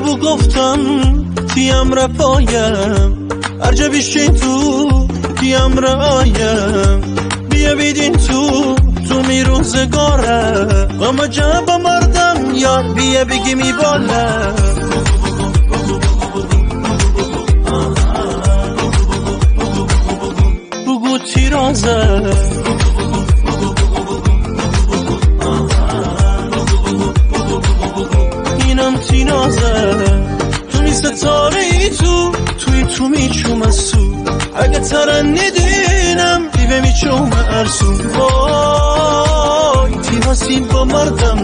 بو گفتم تیم رپایم هر جا بیشین تیم رآیم بیا بیدین تو می روزگاره اما جب مردم یار بیا بگی می باله بگو تیرازه اینم تینازه تو می ستاره ای تو می چوم از تو اگه ترنیدینم دیوه می چوم ارسون وای تی حسین با مردم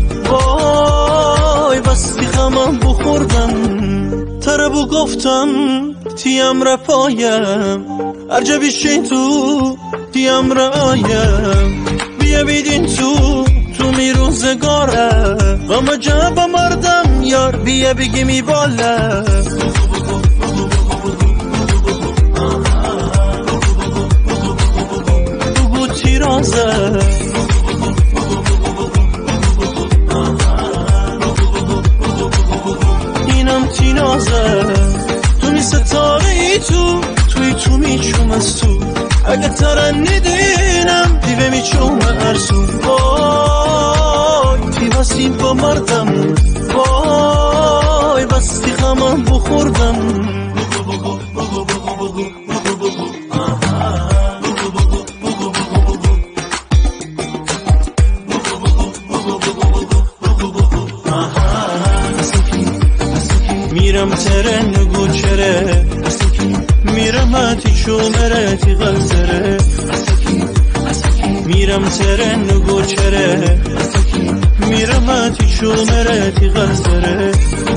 وای بستی خمم بخوردم تربو گفتم تیم رپایم هر جا بیشین تیم رآیم بیا بیدین تو می روزگاره اما جب مردم یار بیا بگی می باله بگو تیرازه اینم تینازه تو می ستاره ای تو می چوم از تو اگه ترنیدینم دیوه می چوم ارسون وای تی حسین با مردم وای بستی خمم بخوردم میرم ترن گوچره میرم هاتی چومره تی غلزره میرم ترن گوچره میرم هاتی چومره تی غلزره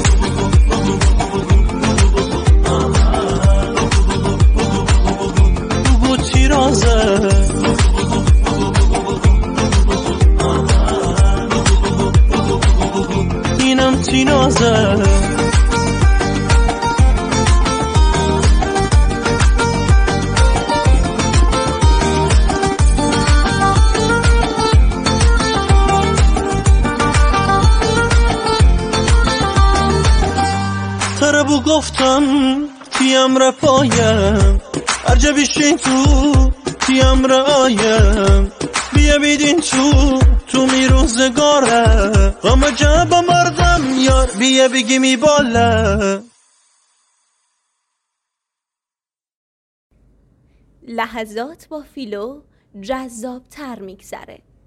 بگو تیرازه اینم تینازه تربو گفتم تیم رپایم هر جا بیشین تیم رآیم بیا بیدین تو می روزگاره اما جب مردم یار بیا بگی می باله لحظات با فیلو جذاب تر میگذره.